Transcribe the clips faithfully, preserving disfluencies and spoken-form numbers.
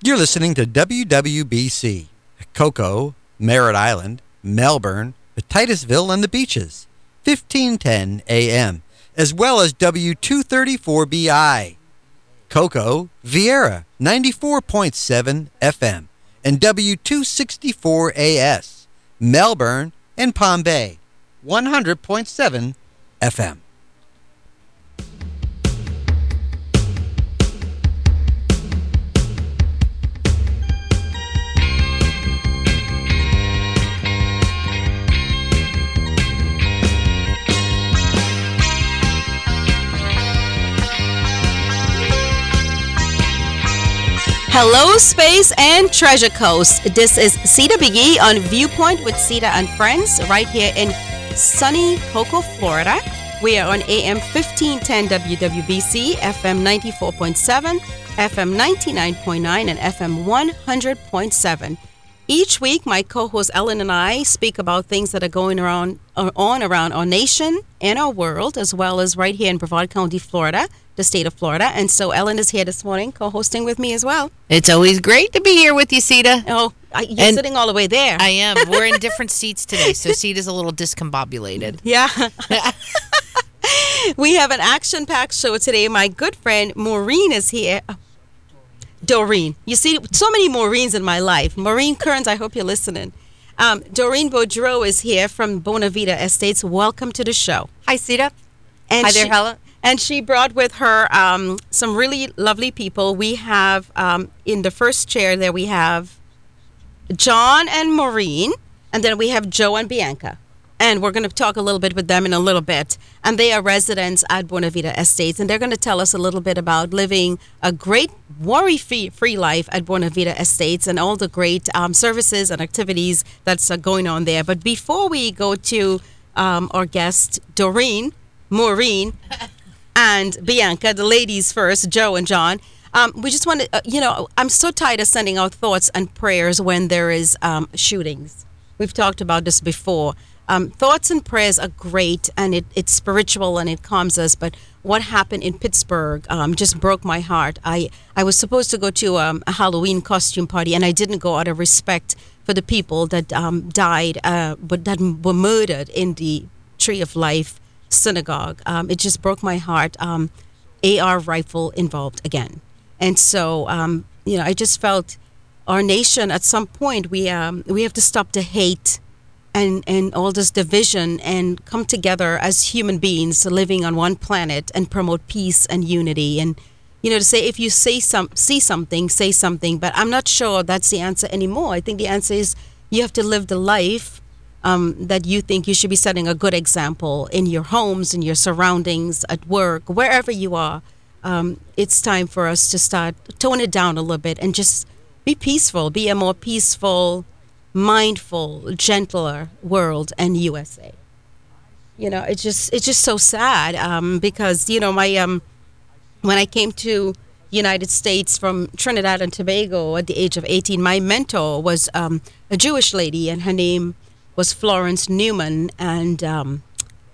You're listening to W W B C, Cocoa, Merritt Island, Melbourne, Titusville, and the Beaches, fifteen ten A M, as well as W two thirty-four B I, Cocoa, Vieira, ninety-four point seven F M, and W two sixty-four A S, Melbourne and Palm Bay, one hundred point seven F M. Hello, Space and Treasure Coast. This is Cedar Biggie on Viewpoint with Cedar and Friends right here in sunny Cocoa, Florida. We are on A M fifteen ten W W B C, F M ninety-four point seven, F M ninety-nine point nine, and F M one hundred point seven. Each week, my co-host Ellen and I speak about things that are going around, on around our nation and our world, as well as right here in Brevard County, Florida, the state of Florida. And so Ellen is here this morning, co-hosting with me as well. It's always great to be here with you, Ceda. Oh, you're and sitting all the way there. I am. We're in different seats today, so Ceda's a little discombobulated. Yeah. We have an action-packed show today. My good friend Maureen is here. Doreen. You see, so many Maureens in my life. Maureen Kearns, I hope you're listening. Um, Doreen Boudreau is here from Bonavita Estates. Welcome to the show. Hi, Ceda. And Hi she, there, Helen. And she brought with her um, some really lovely people. We have, um, in the first chair there, we have John and Maureen, and then we have Joe and Bianca. And we're going to talk a little bit with them in a little bit. And they are residents at Bonavita Estates, and they're going to tell us a little bit about living a great worry-free free life at Bonavita Estates and all the great um, services and activities that's uh, going on there. But before we go to um, our guest, Doreen, Maureen, and Bianca, the ladies first, Joe and John, um, we just want to, uh, you know, I'm so tired of sending out thoughts and prayers when there is um, shootings. We've talked about this before. Um, thoughts and prayers are great, and it, it's spiritual and it calms us. But what happened in Pittsburgh um, just broke my heart. I, I was supposed to go to um, a Halloween costume party, and I didn't go out of respect for the people that um, died, uh, but that were murdered in the Tree of Life synagogue. Um, it just broke my heart. Um, A R rifle involved again, and so um, you know, I just felt our nation at some point we um, we have to stop the hate and and all this division and come together as human beings living on one planet and promote peace and unity. And you know, to say if you say some see something, say something. But I'm not sure that's the answer anymore. I think the answer is you have to live the life um, that you think you should be setting a good example in your homes, in your surroundings, at work, wherever you are. Um, it's time for us to start tone it down a little bit and just be peaceful, be a more peaceful, mindful, gentler world and U S A. You know, it's just it's just so sad um, because you know my um when I came to United States from Trinidad and Tobago at the age of eighteen, my mentor was um, a Jewish lady, and her name was Florence Newman, and um,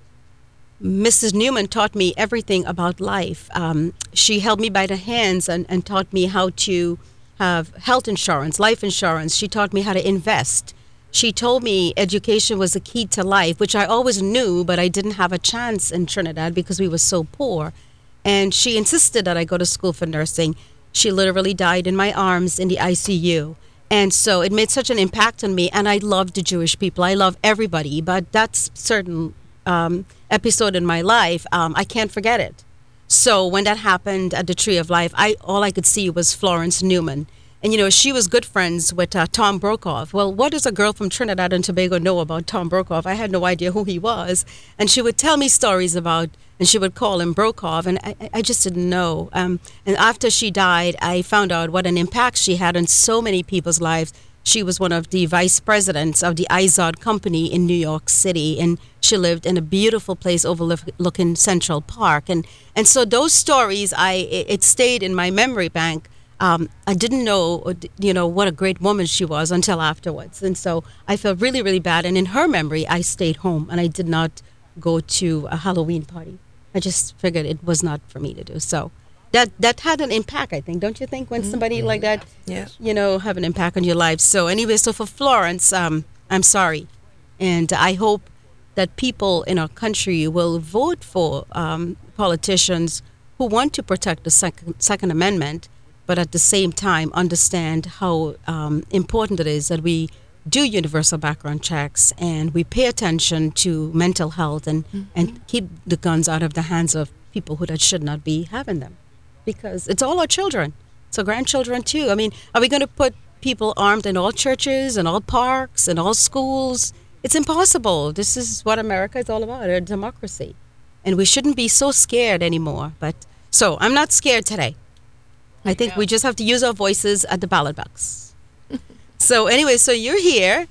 Missus Newman taught me everything about life. Um, she held me by the hands and, and taught me how to have health insurance, life insurance. She taught me how to invest. She told me education was the key to life, which I always knew, but I didn't have a chance in Trinidad because we were so poor. And she insisted that I go to school for nursing. She literally died in my arms in the I C U. And so it made such an impact on me. And I love the Jewish people. I love everybody. But that's certain um, episode in my life, um, I can't forget it. So when that happened at the Tree of Life, I all I could see was Florence Newman. And, you know, she was good friends with uh, Tom Brokaw. Well, what does a girl from Trinidad and Tobago know about Tom Brokaw? I had no idea who he was. And she would tell me stories about, and she would call him Brokaw, and I, I just didn't know. Um, and after she died, I found out what an impact she had on so many people's lives. She was one of the vice presidents of the Izod Company in New York City, and she lived in a beautiful place overlooking Central Park. And, and so those stories, I it, it stayed in my memory bank. Um, I didn't know, you know, what a great woman she was until afterwards. And so I felt really, really bad. And in her memory, I stayed home and I did not go to a Halloween party. I just figured it was not for me to do. So that that had an impact, I think. Don't you think, when somebody like that, Yes. you know, have an impact on your life? So anyway, so for Florence, um, I'm sorry, and I hope that people in our country will vote for um, politicians who want to protect the Second, Second Amendment, but at the same time understand how um, important it is that we do universal background checks and we pay attention to mental health and, and keep the guns out of the hands of people who that should not be having them. Because it's all our children. It's our grandchildren too. I mean, are we going to put people armed in all churches and all parks and all schools? It's impossible. This is what America is all about, a democracy. And we shouldn't be so scared anymore. But so I'm not scared today. I think we just have to use our voices at the ballot box. So anyway, so you're here.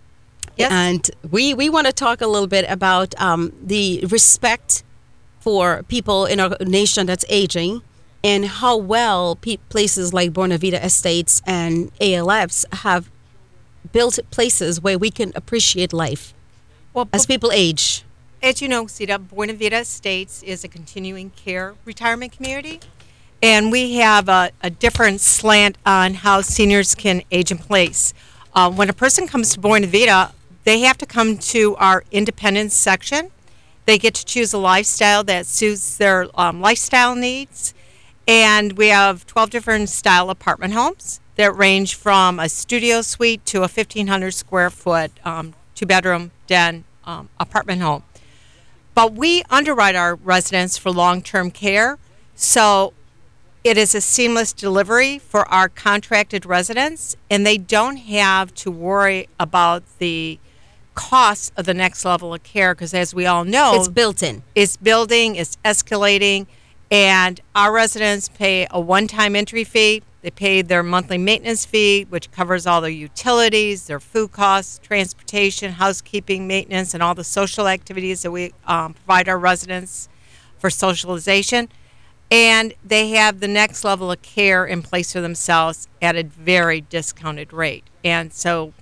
Yes. And we, we want to talk a little bit about um, the respect for people in our nation that's aging, and how well pe- places like Buena Vista Estates and A L Fs have built places where we can appreciate life Well, as people age. as you know, Sita, Buena Vista Estates is a continuing care retirement community. And we have a, a different slant on how seniors can age in place. Uh, when a person comes to Buena Vista, they have to come to our independence section. They get to choose a lifestyle that suits their um, lifestyle needs. And we have twelve different style apartment homes that range from a studio suite to a fifteen hundred square foot um, two bedroom den um, apartment home. But we underwrite our residents for long-term care. So it is a seamless delivery for our contracted residents, and they don't have to worry about the cost of the next level of care, because as we all know, It's built in. it's building, it's escalating, and our residents pay a one-time entry fee. They pay their monthly maintenance fee, which covers all their utilities, their food costs, transportation, housekeeping, maintenance, and all the social activities that we um, provide our residents for socialization. And they have the next level of care in place for themselves at a very discounted rate. And so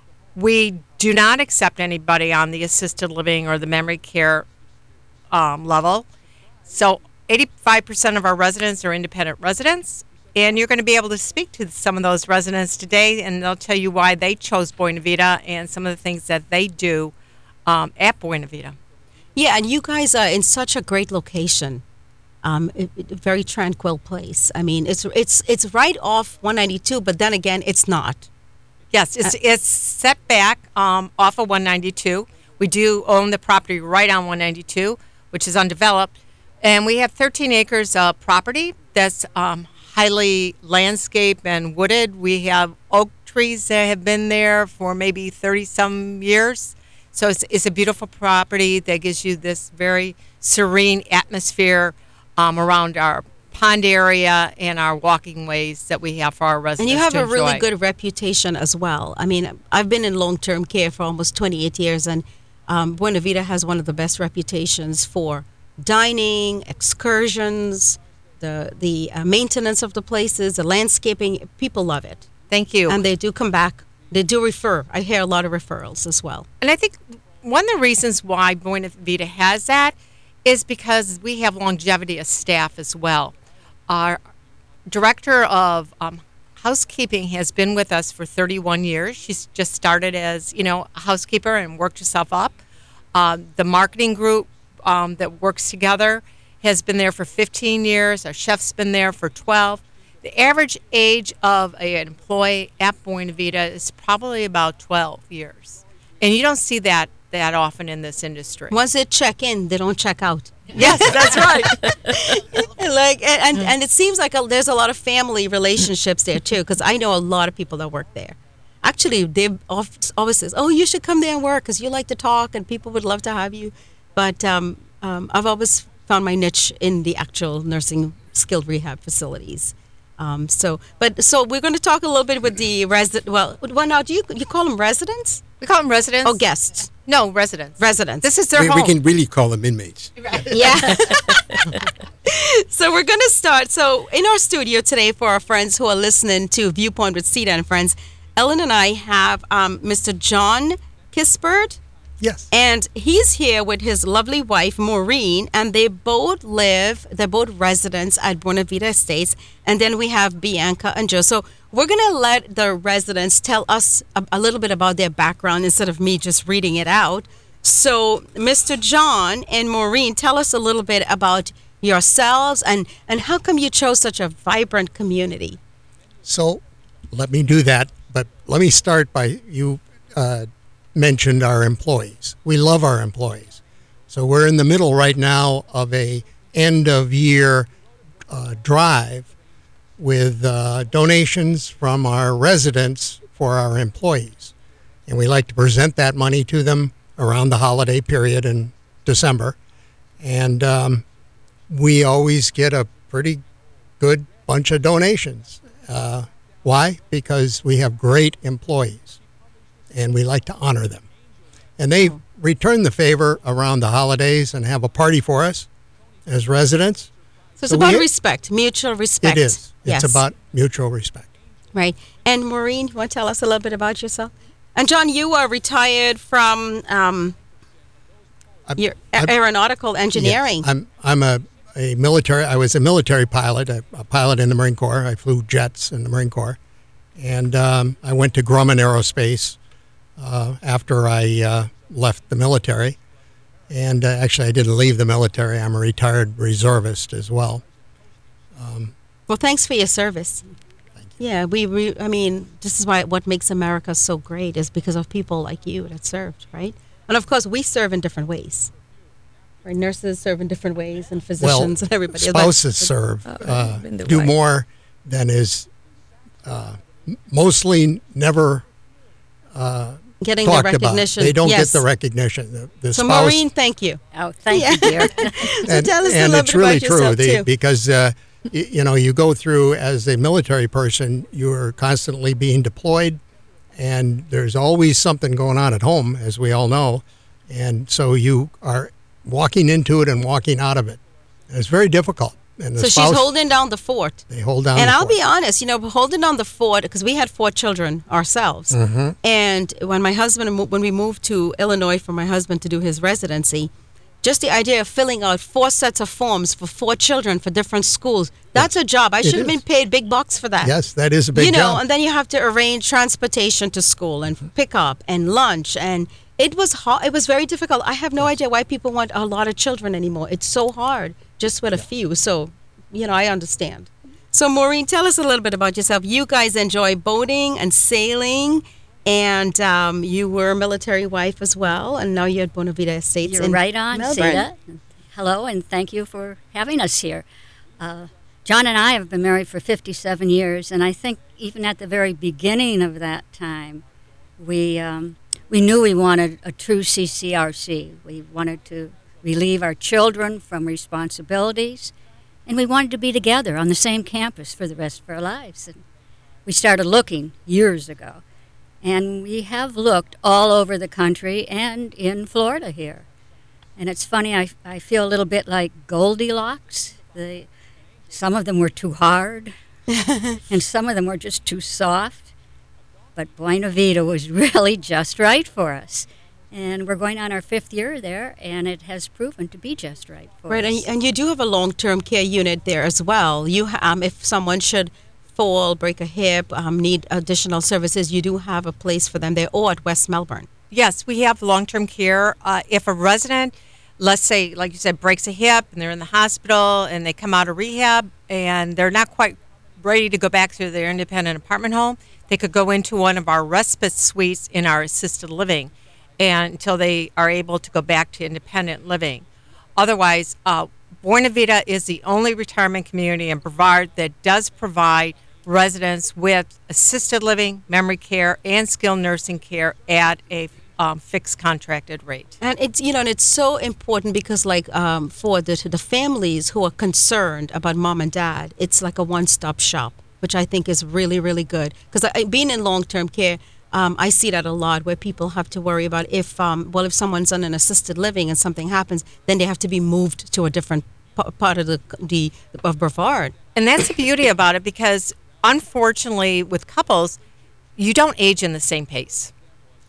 we do not accept anybody on the assisted living or the memory care um, level. So eighty-five percent of our residents are independent residents. And you're going to be able to speak to some of those residents today, and they'll tell you why they chose Buena Vista and some of the things that they do um, at Buena Vista. Yeah, and you guys are in such a great location. Um, a, a very tranquil place. I mean, it's it's it's right off one ninety-two, but then again, it's not. Yes, it's it's set back um, off of one ninety-two. We do own the property right on one ninety-two, which is undeveloped. And we have thirteen acres of property that's um, highly landscaped and wooded. We have oak trees that have been there for maybe thirty-some years. So it's, it's a beautiful property that gives you this very serene atmosphere um, around our pond area and our walking ways that we have for our residents. And you have to a really enjoy. good reputation as well. I mean, I've been in long-term care for almost twenty-eight years, and um, Buena Vista has one of the best reputations for dining, excursions, the the uh, maintenance of the places, the landscaping. People love it, Thank you. and they do come back. They do refer. I hear a lot of referrals as well. And I think one of the reasons why Buena Vista has that is because we have longevity of staff as well. Our director of um, housekeeping has been with us for thirty-one years. She's just started as, you know, a housekeeper and worked herself up. Um, the marketing group um, that works together has been there for fifteen years. Our chef's been there for twelve. The average age of a, an employee at Buena Vista is probably about twelve years. And you don't see that that often in this industry. Once they check in, they don't check out. Yes, that's right. like and, and, and it seems like a, there's a lot of family relationships there too, because I know a lot of people that work there. Actually, they always says, "Oh, you should come there and work because you like to talk and people would love to have you." But um, um, I've always found my niche in the actual nursing skilled rehab facilities. Um, so, but so we're going to talk a little bit with the resident. Well, well, now do you you call them residents? We call them residents. Oh, guests, No, residents. residents. This is their we, home. we can really call them inmates. Yeah. So we're going to start. So in our studio today, for our friends who are listening to Viewpoint with Sita and Friends, Ellen and I have um, Mister John Kispert Yes. And he's here with his lovely wife, Maureen, and they both live, they're both residents at Buena Vita Estates. And then we have Bianca and Joe. So we're going to let the residents tell us a, a little bit about their background instead of me just reading it out. So, Mister John and Maureen, tell us a little bit about yourselves and, and how come you chose such a vibrant community? So let me do that, but let me start by you uh, mentioned our employees. We love our employees. So we're in the middle right now of a end of year uh, drive with uh, donations from our residents for our employees. And we like to present that money to them around the holiday period in December. And um, we always get a pretty good bunch of donations. Uh, why? Because we have great employees, and we like to honor them. And they return the favor around the holidays and have a party for us as residents. So it's So about we- respect, mutual respect. It is. Yes. It's about mutual respect. Right. And Maureen, you want to tell us a little bit about yourself? And John, you are retired from um, I'm- your I'm- aeronautical engineering. Yes. I'm I'm a, a military. I was a military pilot, a, a pilot in the Marine Corps. I flew jets in the Marine Corps, and um, I went to Grumman Aerospace uh, after I uh, left the military. And uh, actually, I didn't leave the military. I'm a retired reservist as well. Well, thanks for your service. Yeah, we, we. I mean, this is why what makes America so great is because of people like you that served, right? And of course, we serve in different ways. Right, nurses serve in different ways, and physicians Well, and everybody. spouses serve, Oh, uh, been the do wife. more than is uh, m- mostly never Getting the talked about. recognition. They don't yes. get the recognition. The, the So, spouse, Maureen, thank you. Oh, thank Yeah. you, dear. So tell us a and little it's bit really about true yourself the- too. because uh, y- you know you go through as a military person, you're constantly being deployed, and there's always something going on at home, as we all know, and so you are walking into it and walking out of it. And it's very difficult. And the So spouse, she's holding down the fort. they hold down. And the I'll fort. be honest, you know, holding down the fort because we had four children ourselves. Mm-hmm. And when my husband, mo- when we moved to Illinois for my husband to do his residency, just the idea of filling out four sets of forms for four children for different schools, that's a job. I It should have is. been paid big bucks for that. Yes, that is a big you know, job. and then you have to arrange transportation to school and pick up and lunch, and it was hard. It was very difficult. I have no idea why people want a lot of children anymore. It's so hard just with a few. So, you know, I understand. So, Maureen, tell us a little bit about yourself. You guys enjoy boating and sailing, and um, you were a military wife as well, and now you're at Buena Vita Estates. You're in right on, Melbourne. Seda. Hello, and thank you for having us here. Uh, John and I have been married for fifty-seven years, and I think even at the very beginning of that time, we um, we knew we wanted a true C C R C. We wanted to relieve our children from responsibilities, and we wanted to be together on the same campus for the rest of our lives. And we started looking years ago, and we have looked all over the country and in Florida here. And it's funny, I, I feel a little bit like Goldilocks. The, some of them were too hard, and some of them were just too soft. But Buena Vita was really just right for us. And we're going on our fifth year there, and it has proven to be just right for Right, us. and, and you do have a long-term care unit there as well. You, ha- um, if someone should fall, break a hip, um, need additional services, you do have a place for them there, or at West Melbourne. Yes, we have long-term care. Uh, if a resident, let's say, like you said, breaks a hip and they're in the hospital and they come out of rehab and they're not quite ready to go back to their independent apartment home, they could go into one of our respite suites in our assisted living and until they are able to go back to independent living. Otherwise, uh, Buena Vita is the only retirement community in Brevard that does provide residents with assisted living, memory care, and skilled nursing care at a um, fixed contracted rate. And it's you know, and it's so important because, like, um, for the the families who are concerned about mom and dad, it's like a one-stop shop, which I think is really, really good. Because I, being in long-term care, um, I see that a lot, where people have to worry about if, um, well, if someone's on an assisted living and something happens, then they have to be moved to a different p- part of the the of Brevard. And that's the beauty about it because, unfortunately, with couples, you don't age in the same pace.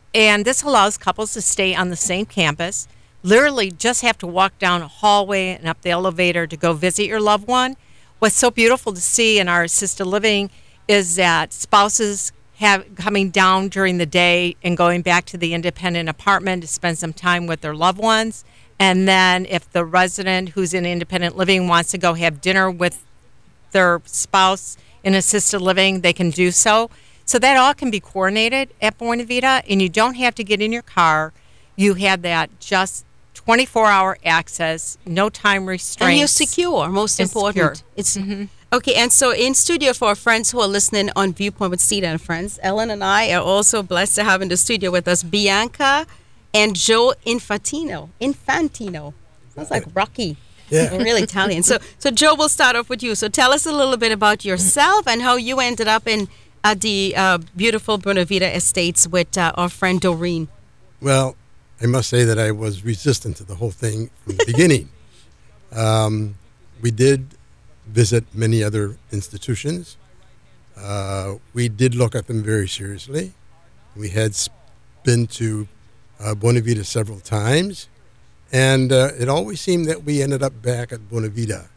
And this allows couples to stay on the same campus, literally just have to walk down a hallway and up the elevator to go visit your loved one. What's so beautiful to see in our assisted living is that spouses have coming down during the day and going back to the independent apartment to spend some time with their loved ones. And then if the resident who's in independent living wants to go have dinner with their spouse in assisted living, they can do so. So that all can be coordinated at Buena Vita, and you don't have to get in your car. You have that just twenty-four hour access, no time restraints. And you're secure, most It's important. secure. It's Mm-hmm. okay. And so, in studio for our friends who are listening on Viewpoint with Sita and Friends, Ellen and I are also blessed to have in the studio with us Bianca and Joe Infantino. Infantino. Sounds like Rocky. Yeah. Really Italian. So, so Joe, we'll start off with you. So, tell us a little bit about yourself and how you ended up in at the uh, beautiful Buena Vita Estates with uh, our friend Doreen. Well, I must say that I was resistant to the whole thing from the beginning. Um, we did visit many other institutions. Uh, we did look at them very seriously. We had s- been to uh, Buena Vita several times, and uh, it always seemed that we ended up back at Buena Vita.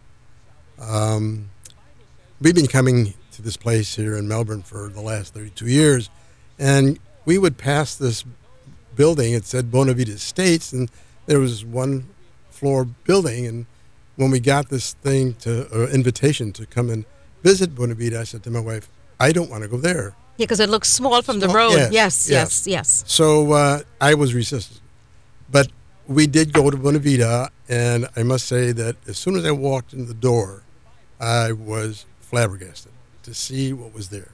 Um, we've been coming to this place here in Melbourne for the last thirty-two years, and we would pass this building. It said Buena Vita Estates, and there was one floor building. And when we got this thing to uh, invitation to come and visit Buena Vita, I said to my wife, I don't want to go there. Yeah, because it looks small from the Small- road. yes, Yes, yes, yes. yes. So uh, I was resistant. But we did go to Buena Vita, and I must say that as soon as I walked in the door, I was flabbergasted to see what was there.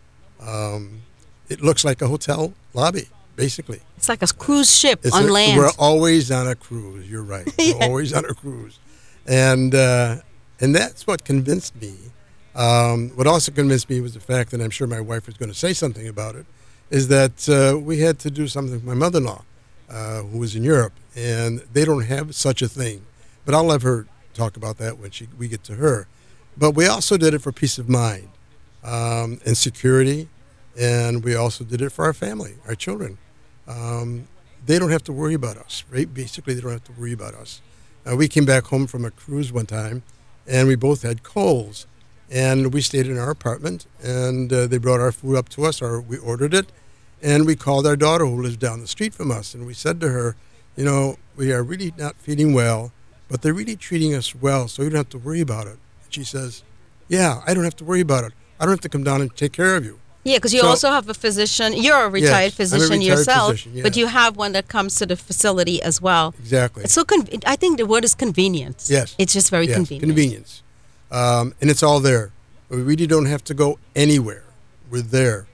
Um, it looks like a hotel lobby, basically. It's like a cruise ship It's on a- land. We're always on a cruise. You're right. We're always on a cruise, and uh, and that's what convinced me. Um, what also convinced me was the fact that I'm sure my wife was going to say something about it. Is that uh, we had to do something with my mother-in-law, uh, who was in Europe, and they don't have such a thing. But I'll let her talk about that when she we get to her. But we also did it for peace of mind um, and security, and we also did it for our family, our children. Um, they don't have to worry about us, right? Basically, they don't have to worry about us. Uh, we came back home from a cruise one time, and we both had colds, and we stayed in our apartment, and uh, they brought our food up to us, or we ordered it, and we called our daughter who lives down the street from us, and we said to her, you know, we are really not feeling well, but they're really treating us well, so you don't have to worry about it. And she says, yeah, I don't have to worry about it. I don't have to come down and take care of you. Yeah, because you So- also have a physician. You're a retired Yes, I'm a physician retired yourself, physician, but yeah. you have one that comes to the facility as well. Exactly. It's so con- I think the word is convenience. Yes. It's just very Yes, convenient. Convenience. Um, and it's all there. We really don't have to go anywhere. We're there.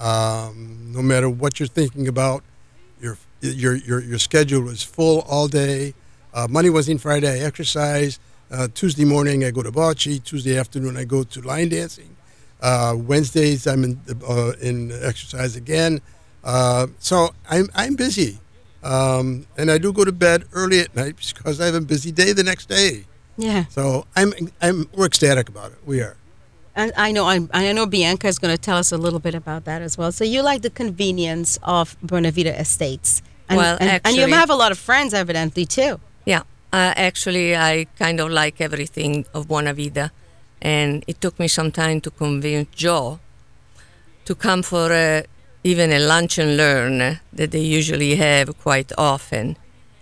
Um, no matter what you're thinking about, your your your your schedule is full all day. Uh, Monday, Wednesday, and Friday I exercise. Uh, Tuesday morning I go to bocce. Tuesday afternoon I go to line dancing. Uh, Wednesdays I'm in uh, in exercise again. Uh, so I'm I'm busy, um, and I do go to bed early at night because I have a busy day the next day. Yeah. So I'm I'm we're ecstatic about it. We are. And I know I'm, I know Bianca is going to tell us a little bit about that as well. So you like the convenience of Buena Vita Estates. And, Well, and, and you actually- have a lot of friends, evidently, too. Yeah, uh, actually, I kind of like everything of Buona Vita, and it took me some time to convince Joe to come for uh, even a lunch and learn that they usually have quite often.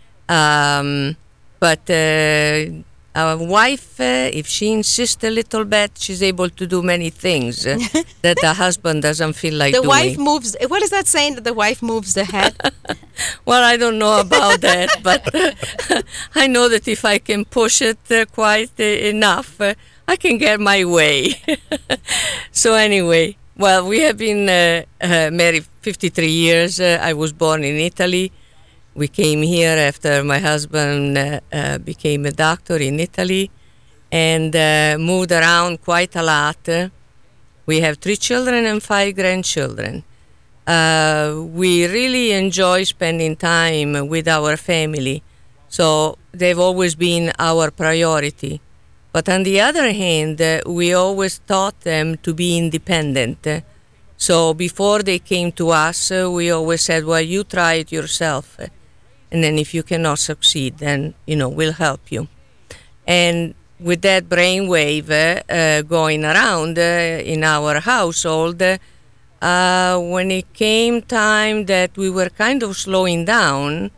Um, but uh, our wife, uh, if she insists a little bit, she's able to do many things uh, that the husband doesn't feel like The doing. wife moves, what is that saying that the wife moves the head? Well, I don't know about that, but I know that if I can push it uh, quite uh, enough, uh, I can get my way. So anyway, well, we have been uh, uh, married fifty-three years. Uh, I was born in Italy. We came here after my husband uh, uh, became a doctor in Italy and uh, moved around quite a lot. We have three children and five grandchildren. Uh, we really enjoy spending time with our family, so they've always been our priority. But on the other hand, uh, we always taught them to be independent. So before they came to us, uh, we always said, well, you try it yourself. And then if you cannot succeed, then, you know, we'll help you. And with that brainwave uh, uh, going around uh, in our household, uh, uh, when it came time that we were kind of slowing down,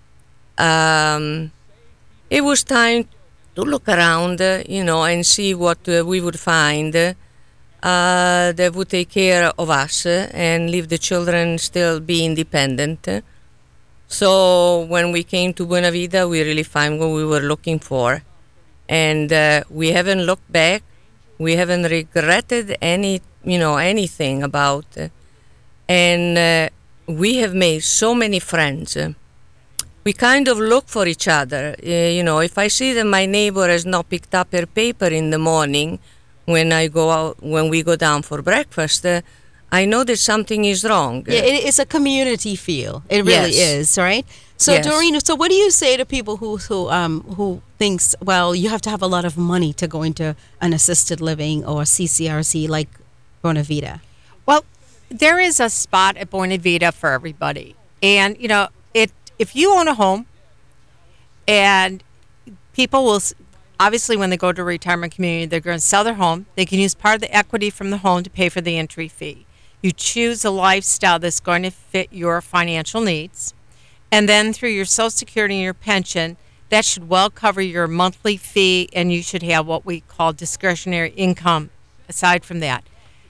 um, it was time to look around, uh, you know, and see what uh, we would find uh, that would take care of us uh, and leave the children still be independent. So when we came to Buena Vida, we really found what we were looking for. And uh, we haven't looked back. We haven't regretted any, you know, anything about. Uh, and uh, we have made so many friends. Uh, we kind of look for each other. Uh, you know, if I see that my neighbor has not picked up her paper in the morning when I go out, when we go down for breakfast, uh, I know that something is wrong. Yeah, it is a community feel. It really Yes. is, right? So, Yes. Doreen, so what do you say to people who who um who thinks, well, you have to have a lot of money to go into an assisted living or C C R C like Buena Vida? Well, there is a spot at Buena Vida for everybody. And, you know, it if you own a home and people will, s- obviously, when they go to a retirement community, they're going to sell their home. They can use part of the equity from the home to pay for the entry fee. You choose a lifestyle that's going to fit your financial needs. And then through your Social Security and your pension, that should well cover your monthly fee, and you should have what we call discretionary income aside from that.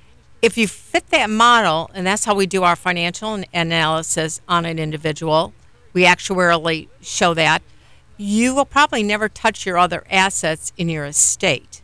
If you fit that model, and that's how we do our financial an- analysis on an individual, we actuarially show that, you will probably never touch your other assets in your estate.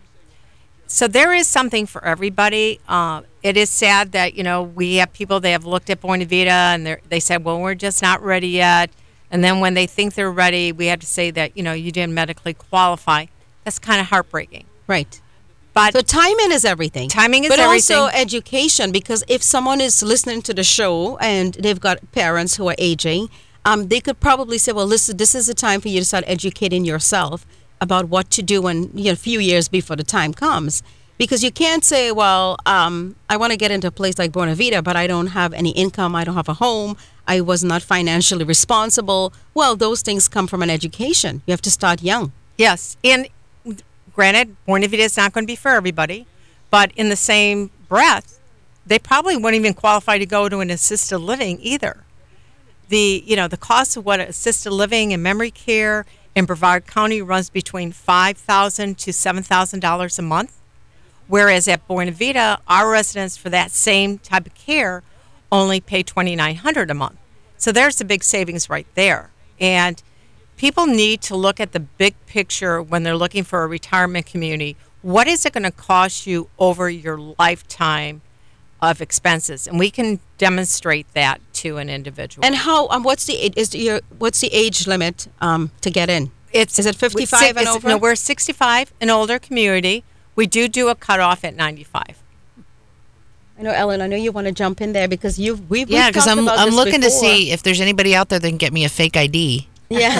So there is something for everybody. Uh, it is sad that, you know, we have people that have looked at Buena Vida and they're- they said, well, we're just not ready yet. And then when they think they're ready, we have to say that, you know, you didn't medically qualify. That's kind of heartbreaking. Right. But So timing is everything. Timing is but everything. also education, because if someone is listening to the show and they've got parents who are aging, um, they could probably say, well, listen, this is the time for you to start educating yourself about what to do when, you know, a few years before the time comes. Because you can't say, well, um, I want to get into a place like Buena Vida, but I don't have any income. I don't have a home. I was not financially responsible. Well, those things come from an education. You have to start young. yes, and granted, Buena Vida is not going to be for everybody, but in the same breath, they probably wouldn't even qualify to go to an assisted living either. The, you know, the cost of what assisted living and memory care in Brevard County runs between five thousand dollars to seven thousand dollars a month, whereas at Buena Vida, our residents for that same type of care only pay twenty-nine hundred dollars a month. So there's a big savings right there. And people need to look at the big picture when they're looking for a retirement community. What is it going to cost you over your lifetime of expenses? And we can demonstrate that to an individual. And how? Um, what's the a- is your what's the age limit um, to get in? It's Is it fifty-five and it's- over? No, we're sixty-five and older community. We do do a cutoff at ninety-five. I know, Ellen. I know you want to jump in there because you've we've Yeah, we've because talked I'm about I'm this looking to before. see if there's anybody out there that can get me a fake I D. Yeah.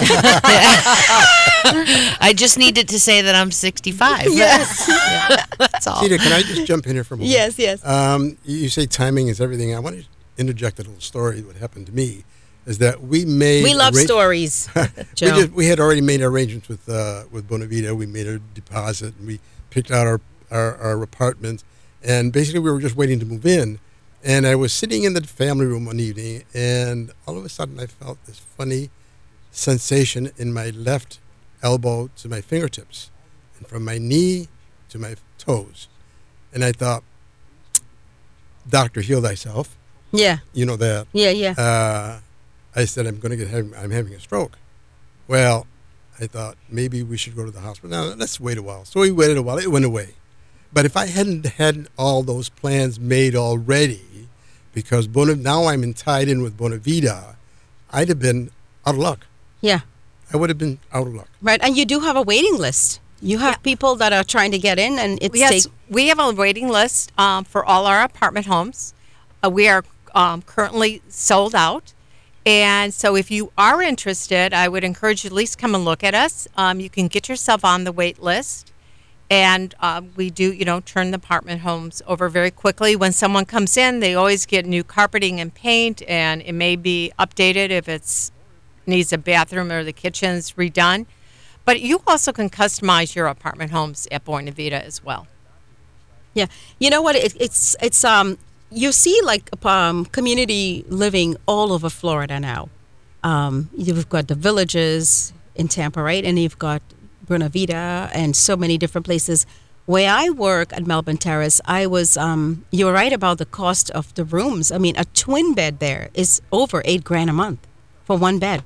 I just needed to say that I'm sixty-five. Yes. That's all. Cedar, can I just jump in here for a moment? Yes. Yes. Um, you you say timing is everything. I want to interject a little story. What happened to me is that we made We love arra- stories, we, Joe. did, we had already made arrangements with uh, with Buena Vida. We made a deposit and we picked out our, our, our apartment. And basically, we were just waiting to move in. And I was sitting in the family room one evening, and all of a sudden, I felt this funny sensation in my left elbow to my fingertips, and from my knee to my toes. And I thought, Doctor, heal thyself. Yeah. You know that. Yeah. Yeah. Uh, I said, I'm going to get having, I'm having a stroke. Well, I thought maybe we should go to the hospital. Now, let's wait a while. So we waited a while. It went away. But if I hadn't had all those plans made already, because Bona, now I'm in, tied in with Buena Vida, I'd have been out of luck. Yeah. I would have been out of luck. Right. And you do have a waiting list. You have people that are trying to get in, and it's Yes, take, we have a waiting list um, for all our apartment homes. Uh, we are um, currently sold out. And so if you are interested, I would encourage you at least come and look at us. Um, you can get yourself on the wait list. And uh, we do, you know, turn the apartment homes over very quickly. When someone comes in, they always get new carpeting and paint, and it may be updated if it's needs a bathroom or the kitchen's redone. But you also can customize your apartment homes at Buena Vita as well. Yeah, you know what? It, it's it's um you see like um community living all over Florida now. Um, you've got the villages in Tampa, right, and you've got Buena Vita and so many different places. Where I work at Melbourne Terrace, I was um you're right about the cost of the rooms. I mean, a twin bed there is over eight grand a month for one bed.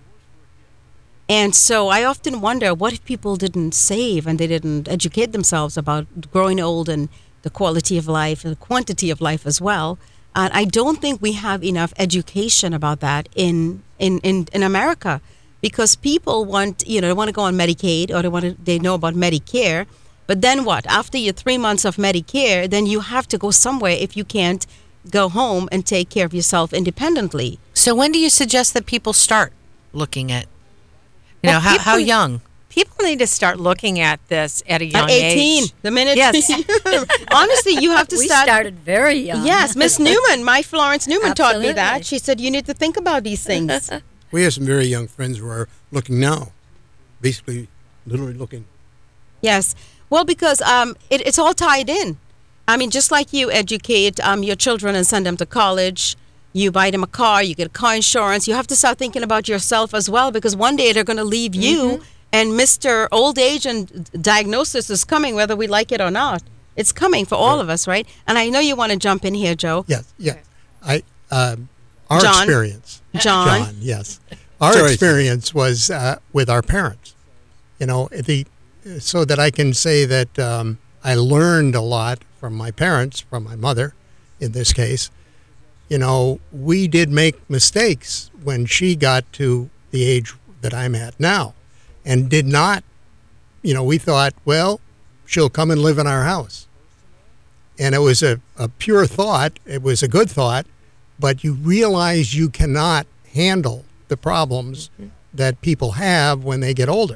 And so I often wonder, what if people didn't save and they didn't educate themselves about growing old and the quality of life and the quantity of life as well. And I don't think we have enough education about that in in, in, in America, because people want, you know, they want to go on Medicaid, or they want to, they know about Medicare. But then what? After your three months of Medicare, then you have to go somewhere if you can't go home and take care of yourself independently. So when do you suggest that people start looking at, you know, Well, how, how people- young? People need to start looking at this at a young At eighteen, age. the minute. Yes. Honestly, you have to We start. started very young. Yes, Miss Newman, my Florence Newman taught me that. Absolutely. She said you need to think about these things. We have some very young friends who are looking now, basically, literally looking. Yes. Well, because um, it, it's all tied in. I mean, just like you educate um, your children and send them to college, you buy them a car, you get car insurance, you have to start thinking about yourself as well, because one day they're going to leave you, and Mister Old Age and diagnosis is coming, whether we like it or not. It's coming for all of us, right? And I know you want to jump in here, Joe. Yes, yeah. I um, our John? experience, John. John, yes, our Sorry. experience was uh, with our parents. You know, the so that I can say that um, I learned a lot from my parents, from my mother, in this case. You know, we did make mistakes when she got to the age that I'm at now, and did not. You know, we thought, well, she'll come and live in our house. And it was a, a pure thought. It was a good thought, but you realize you cannot handle the problems that people have when they get older.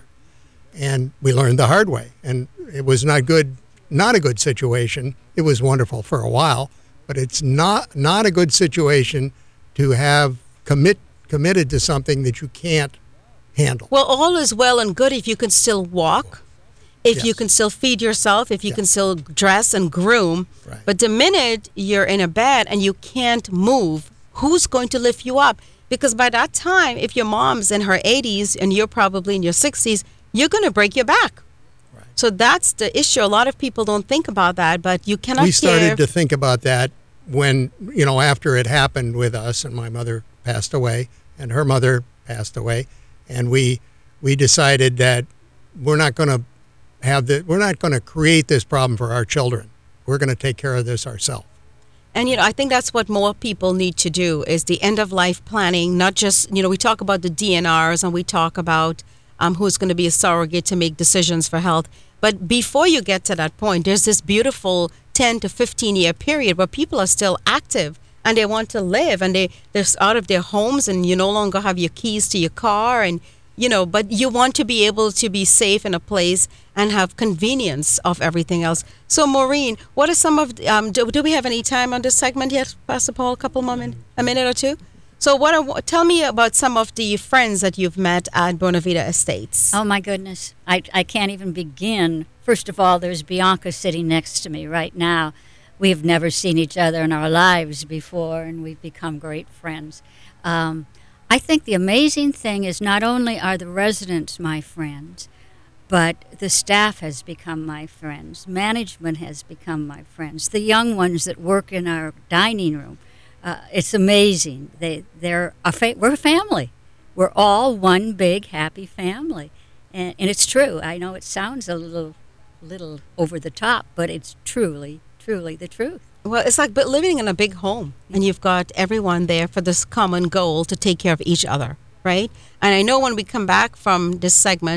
And we learned the hard way. And it was not good, not a good situation. It was wonderful for a while, but it's not not a good situation to have commit committed to something that you can't handle. Well, all is well and good if you can still walk, if you Yes. can still feed yourself, if you can Yes. still dress and groom. Right. But the minute you're in a bed and you can't move, who's going to lift you up? Because by that time, if your mom's in her eighties and you're probably in your sixties, you're going to break your back. Right. So that's the issue. A lot of people don't think about that, but you cannot We started care. to think about that when, you know, after it happened with us, and my mother passed away and her mother passed away, and we we decided that we're not going to have the we're not going to create this problem for our children. We're going to take care of this ourselves. And, you know, I think that's what more people need to do is the end of life planning, not just, you know, we talk about the D N Rs and we talk about um, who's going to be a surrogate to make decisions for health. But before you get to that point, there's this beautiful ten to fifteen year period where people are still active and they want to live, and they, they're out of their homes, and you no longer have your keys to your car, and, you know, but you want to be able to be safe in a place and have convenience of everything else. So, Maureen, what are some of, the- um, do, do we have any time on this segment yet, Pastor Paul? A couple more minutes, a minute or two? So, what are, tell me about some of the friends that you've met at Buena Vita Estates. Oh, my goodness. I, I can't even begin. First of all, there's Bianca sitting next to me right now. We have never seen each other in our lives before, and we've become great friends. Um, I think the amazing thing is not only are the residents my friends, but the staff has become my friends. Management has become my friends. The young ones that work in our dining room. Uh, it's amazing. They, they're a fa- we're a family. We're all one big happy family, and, and it's true. I know it sounds a little, little over the top, but it's truly, truly the truth. Well, it's like but living in a big home, and you've got everyone there for this common goal to take care of each other, right? And I know when we come back from this segment,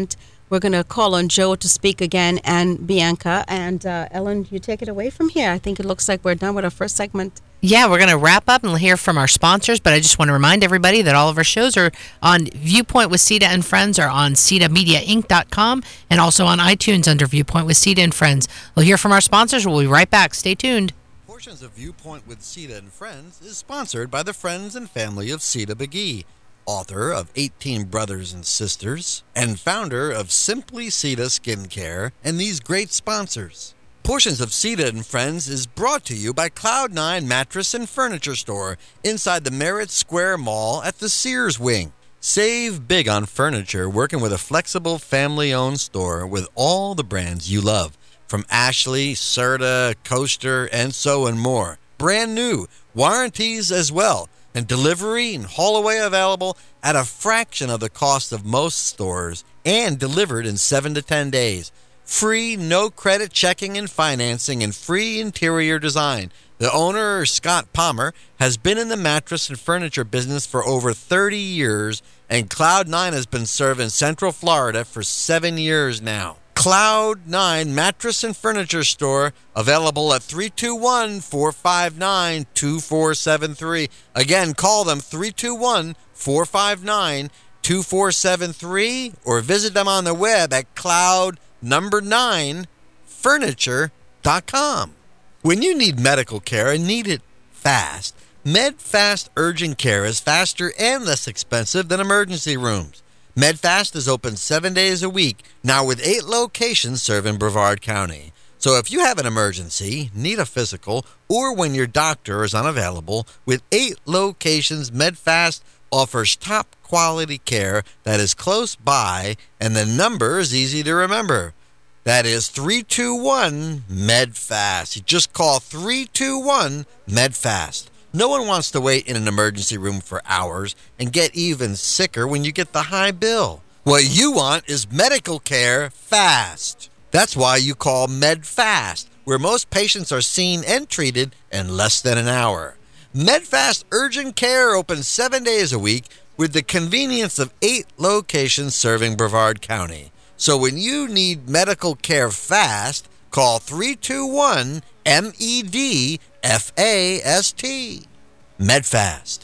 we're going to call on Joe to speak again and Bianca. And uh, Ellen, you take it away from here. I think it looks like we're done with our first segment. Yeah, we're going to wrap up and hear from our sponsors, but I just want to remind everybody that all of our shows are on Viewpoint with Sita and Friends, are on Sita Media Inc dot com, and also on iTunes under Viewpoint with Sita and Friends. We'll hear from our sponsors. We'll be right back. Stay tuned. Portions of Viewpoint with Sita and Friends is sponsored by the friends and family of Sita McGee, author of eighteen Brothers and Sisters, and founder of Simply Sita Skincare, and these great sponsors. Portions of Sita and Friends is brought to you by Cloud nine Mattress and Furniture Store inside the Merritt Square Mall at the Sears Wing. Save big on furniture working with a flexible family-owned store with all the brands you love, from Ashley, Serta, Coaster, and so and more. Brand new, warranties as well, and delivery and haul away available at a fraction of the cost of most stores and delivered in seven to ten days. Free, no credit checking and financing, and free interior design. The owner, Scott Palmer, has been in the mattress and furniture business for over thirty years, and Cloud nine has been serving Central Florida for seven years now. Cloud nine Mattress and Furniture Store, available at three two one, four five nine, two four seven three. Again, call them three two one, four five nine, two four seven three or visit them on the web at cloud number nine furniture dot com. When you need medical care and need it fast, MedFast Urgent Care is faster and less expensive than emergency rooms. MedFast is open seven days a week, now with eight locations serving Brevard County. So if you have an emergency, need a physical, or when your doctor is unavailable, with eight locations, MedFast offers top quality care that is close by, and the number is easy to remember. That is three two one, MedFast. You just call three two one, MedFast. No one wants to wait in an emergency room for hours and get even sicker when you get the high bill. What you want is medical care fast. That's why you call MedFast, where most patients are seen and treated in less than an hour. MedFast Urgent Care opens seven days a week with the convenience of eight locations serving Brevard County. So when you need medical care fast, call three two one, M E D F A S T. MedFast.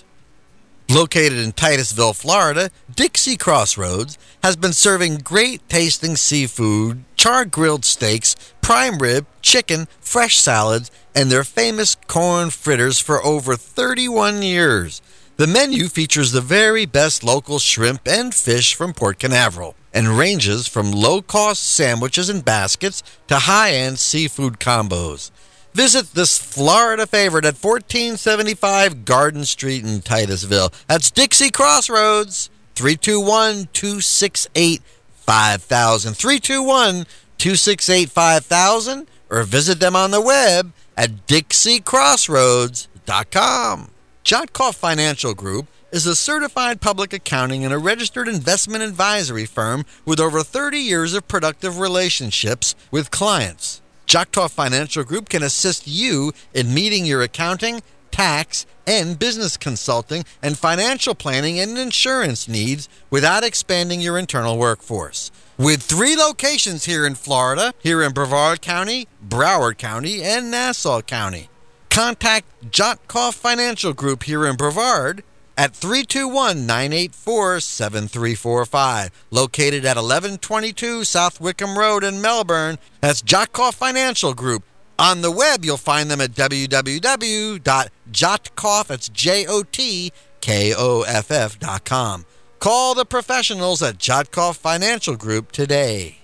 Located in Titusville, Florida, Dixie Crossroads has been serving great tasting seafood, char-grilled steaks, prime rib, chicken, fresh salads, and their famous corn fritters for over thirty-one years. The menu features the very best local shrimp and fish from Port Canaveral and ranges from low-cost sandwiches and baskets to high-end seafood combos. Visit this Florida favorite at fourteen seventy-five Garden Street in Titusville. That's Dixie Crossroads, three two one, two six eight, five thousand, three two one, two six eight, five thousand, or visit them on the web at dixie crossroads dot com. Jotkoff Financial Group is a certified public accounting and a registered investment advisory firm with over thirty years of productive relationships with clients. Jotkoff Financial Group can assist you in meeting your accounting, tax, and business consulting and financial planning and insurance needs without expanding your internal workforce. With three locations here in Florida, here in Brevard County, Broward County, and Nassau County. Contact Jotkoff Financial Group here in Brevard at three two one, nine eight four, seven three four five, located at eleven twenty-two South Wickham Road in Melbourne. That's Jotkoff Financial Group. On the web, you'll find them at w w w dot jotkoff, that's J O T K O F F dot com. Call the professionals at Jotkoff Financial Group today.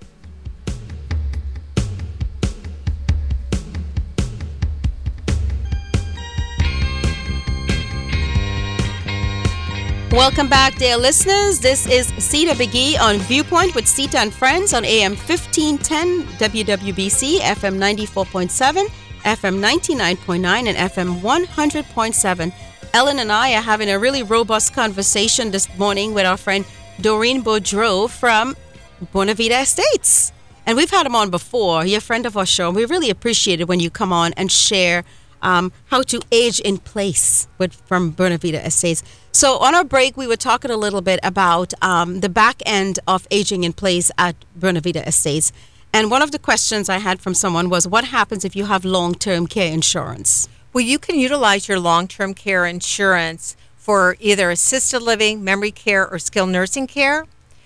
Welcome back, dear listeners. This is Sita McGee on Viewpoint with Sita and Friends on A M fifteen ten W W B C, F M ninety-four point seven, F M ninety-nine point nine, and F M one hundred point seven. Ellen and I are having a really robust conversation this morning with our friend Doreen Boudreau from Buena Vida Estates. And we've had him on before. You're a friend of our show, and we really appreciate it when you come on and share um, how to age in place with from Buena Vida Estates. So on our break, we were talking a little bit about um, the back end of aging in place at Buena Vida Estates. And one of the questions I had from someone was, what happens if you have long-term care insurance? Well, you can utilize your long-term care insurance for either assisted living, memory care, or skilled nursing care.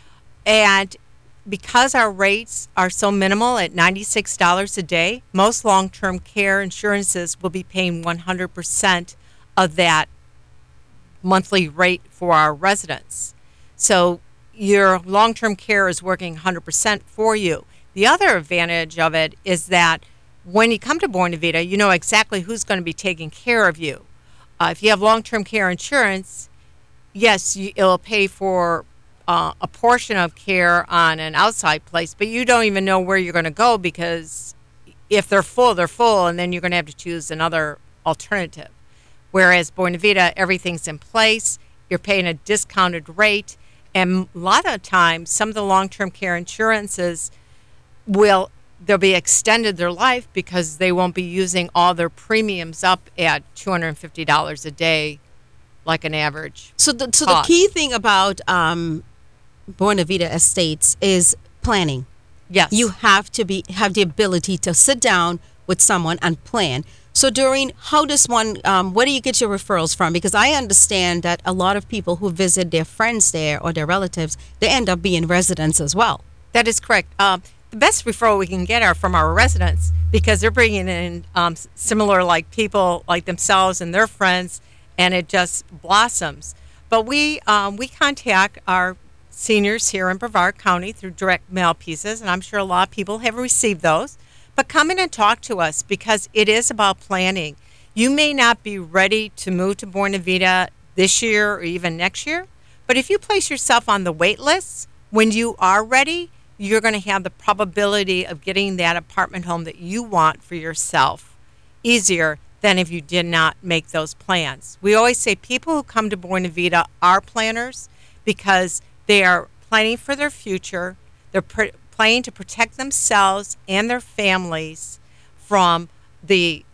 And because our rates are so minimal at ninety-six dollars a day, most long-term care insurances will be paying one hundred percent of that monthly rate for our residents. So your long-term care is working one hundred percent for you. The other advantage of it is that when you come to Buena Vida, you know exactly who's going to be taking care of you. Uh, if you have long-term care insurance, yes, you, it'll pay for uh, a portion of care on an outside place, but you don't even know where you're going to go, because if they're full, they're full, and then you're going to have to choose another alternative. Whereas Buena Vida, everything's in place, you're paying a discounted rate, and a lot of times, some of the long-term care insurances will they'll be extended their life because they won't be using all their premiums up at two hundred fifty dollars a day, like an average. So the, so cost. the key thing about um, Buena Vida Estates is planning. Yes. You have to be have the ability to sit down with someone and plan. So during, how does one, um, where do you get your referrals from? Because I understand that a lot of people who visit their friends there or their relatives, they end up being residents as well. That is correct. Um, the best referral we can get are from our residents, because they're bringing in um, similar like people like themselves and their friends, and it just blossoms. But we um, we contact our seniors here in Brevard County through direct mail pieces, and I'm sure a lot of people have received those. But come in and talk to us, because it is about planning. You may not be ready to move to Buena Vida this year or even next year, but if you place yourself on the wait list, when you are ready, you're going to have the probability of getting that apartment home that you want for yourself easier than if you did not make those plans. We always say people who come to Buena Vida are planners, because they are planning for their future. They're pr- planning to protect themselves and their families from the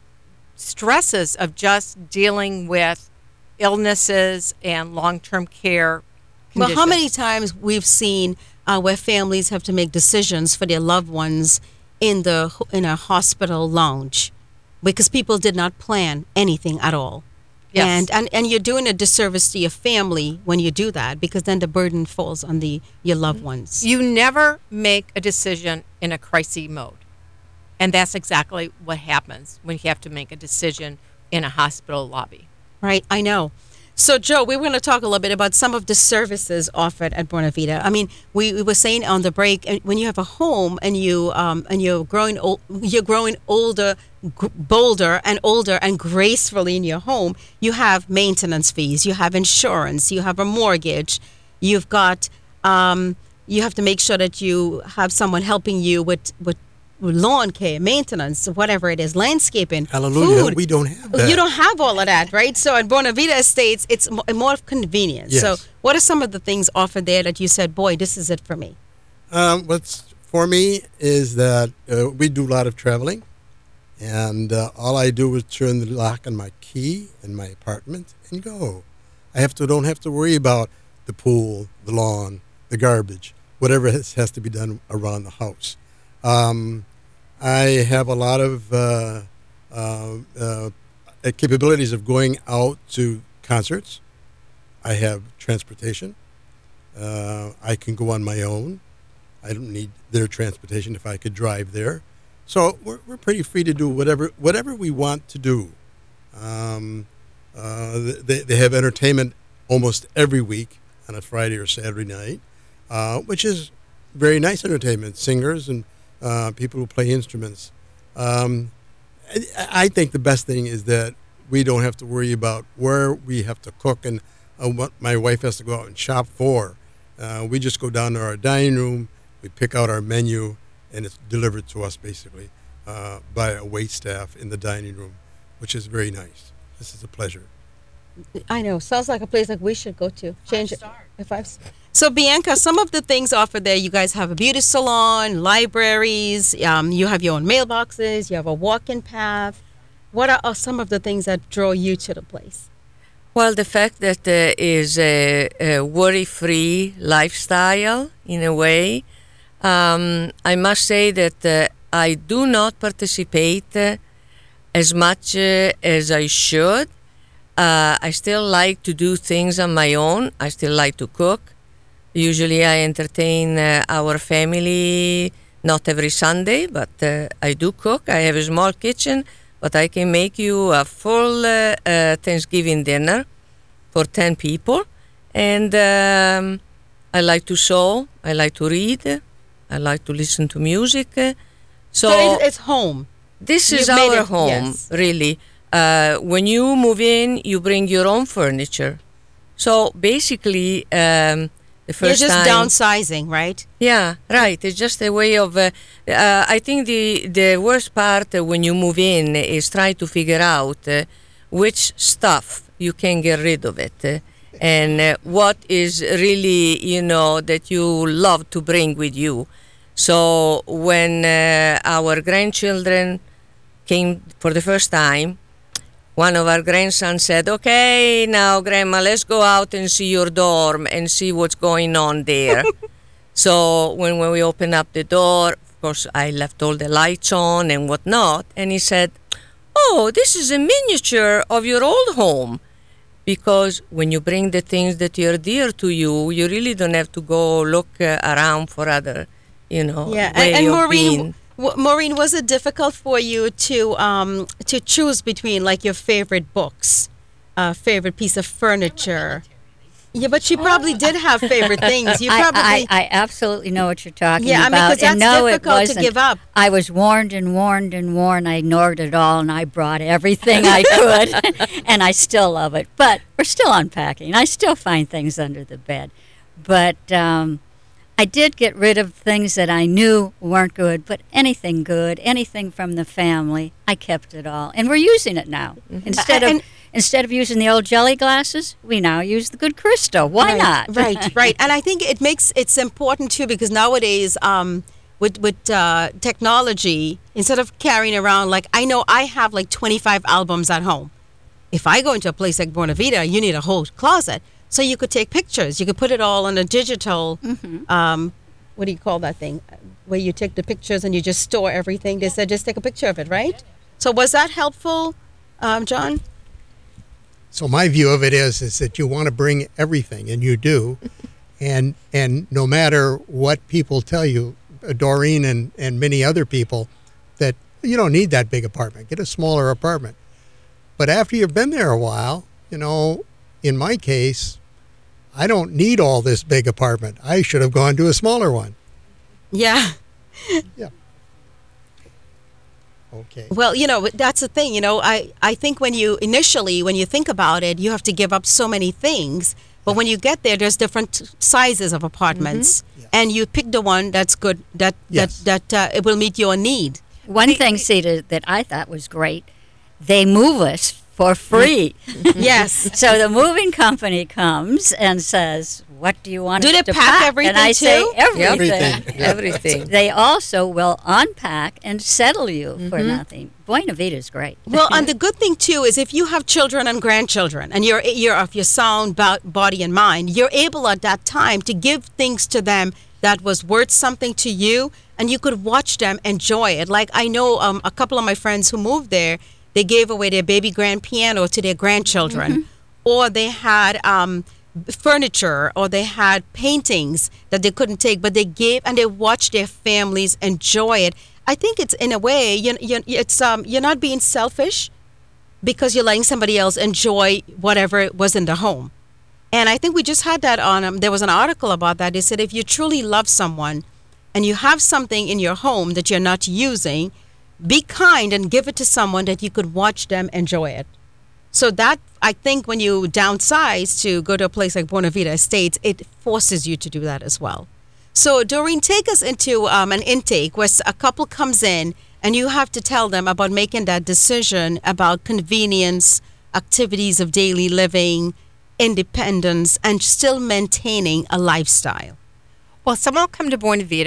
stresses of just dealing with illnesses and long-term care conditions. Well, how many times we've seen uh, where families have to make decisions for their loved ones in the in a hospital lounge because people did not plan anything at all. Yes. And, and and you're doing a disservice to your family when you do that, because then the burden falls on the your loved ones. You never make a decision in a crisis mode. And that's exactly what happens when you have to make a decision in a hospital lobby. Right, I know. So, Joe, we were going to talk a little bit about some of the services offered at Buena Vida. I mean, we, we were saying on the break, uh, when you have a home and you um, and you're growing old, you're growing older, g- bolder and older and gracefully in your home, you have maintenance fees, you have insurance, you have a mortgage, you've got um, you have to make sure that you have someone helping you with with lawn care, maintenance, whatever it is, landscaping, Hallelujah. food. We don't have that. You don't have all of that, right? So at Buena Vida Estates, it's mo- more of convenience. Yes. So what are some of the things offered there that you said, boy, this is it for me? Um, what's for me is that uh, we do a lot of traveling, and uh, all I do is turn the lock on my key in my apartment and go. I have to don't have to worry about the pool, the lawn, the garbage, whatever has, has to be done around the house. Um, I have a lot of uh, uh, uh, capabilities of going out to concerts. I have transportation. Uh, I can go on my own. I don't need their transportation if I could drive there. So we're, we're pretty free to do whatever whatever we want to do. Um, uh, they, they have entertainment almost every week on a Friday or Saturday night, uh, which is very nice entertainment, singers and uh, people who play instruments. Um, I, I think the best thing is that we don't have to worry about where we have to cook and uh, what my wife has to go out and shop for. Uh, we just go down to our dining room, we pick out our menu, and it's delivered to us basically uh, by a wait staff in the dining room, which is very nice. This is a pleasure. I know. Sounds like a place like we should go to. Change it. If I've So, Bianca, some of the things offered there, you guys have a beauty salon, libraries, um, you have your own mailboxes, you have a walk-in path. What are, are some of the things that draw you to the place? Well, the fact that uh, is a, a worry-free lifestyle in a way. Um, I must say that uh, I do not participate uh, as much uh, as I should. Uh, I still like to do things on my own. I still like to cook. Usually I entertain uh, our family, not every Sunday, but uh, I do cook. I have a small kitchen, but I can make you a full uh, uh, Thanksgiving dinner for ten people. And um, I like to sew. I like to read. I like to listen to music. So, So it's, it's home. this is You've made our it- home, yes. really. Uh, when you move in, you bring your own furniture. So basically, um, the You're first just time, downsizing, right? yeah, right. It's just a way of. Uh, uh, I think the the worst part uh, when you move in is try to figure out uh, which stuff you can get rid of it, uh, and uh, what is really, you know, that you love to bring with you. So when uh, our grandchildren came for the first time, one of our grandsons said, "Okay, now, Grandma, let's go out and see your dorm and see what's going on there." So when, when we opened up the door, of course, I left all the lights on and whatnot. And he said, "Oh, this is a miniature of your old home." Because when you bring the things that are dear to you, you really don't have to go look uh, around for other, you know, Yeah, way and, and of Maureen, being. w- Maureen, was it difficult for you to um to choose between like your favorite books, uh, favorite piece of furniture? Yeah, but she probably did have favorite things. You I, probably I, I absolutely know what you're talking Yeah, I mean, about. 'cause and that's no, difficult it to wasn't. give up. I was warned and warned and warned. I ignored it all, and I brought everything I could, and I still love it. But we're still unpacking. I still find things under the bed. But um, I did get rid of things that I knew weren't good, but anything good, anything from the family, I kept it all. And we're using it now. Instead of And- instead of using the old jelly glasses, we now use the good crystal. Why right, not? Right, right. And I think it makes it's important too because nowadays, um, with with uh, technology, instead of carrying around like I know I have like twenty-five albums at home. If I go into a place like Buena Vita, you need a whole closet. So you could take pictures. You could put it all on a digital. Um, what do you call that thing? Where you take the pictures and you just store everything. They said just take a picture of it, right? So was that helpful, um, John? So my view of it is is that you want to bring everything, and you do, and and no matter what people tell you, uh, Doreen and and many other people, that you don't need that big apartment. Get a smaller apartment. But after you've been there a while, you know, in my case, I don't need all this big apartment. I should have gone to a smaller one. Yeah. Okay. Well, you know, that's the thing. You know, I, I think when you initially, when you think about it, you have to give up so many things. But when you get there, there's different sizes of apartments, and you pick the one that's good, that Yes. that that uh, it will meet your need. One thing, Sita, that I thought was great, they move us for free. Yes. So the moving company comes and says, "What do you want Do us they to pack pack?" everything and I say, too? "Everything." Everything. Everything. They also will unpack and settle you for nothing. Buena Vita is great. Well, and the good thing too is if you have children and grandchildren, and you're you're of your sound bo- body and mind, you're able at that time to give things to them that was worth something to you, and you could watch them enjoy it. Like I know um, a couple of my friends who moved there, they gave away their baby grand piano to their grandchildren, or they had um, furniture, or they had paintings that they couldn't take, but they gave and they watched their families enjoy it. I think it's in a way, you, you, it's um, you're not being selfish because you're letting somebody else enjoy whatever was in the home. And I think we just had that on, um, there was an article about that. They said if you truly love someone and you have something in your home that you're not using, be kind and give it to someone that you could watch them enjoy it. So that, I think when you downsize to go to a place like Buena Vita Estates, it forces you to do that as well. So Doreen, take us into um, an intake where a couple comes in and you have to tell them about making that decision about convenience, activities of daily living, independence, and still maintaining a lifestyle. Well, someone will come to Buena Vita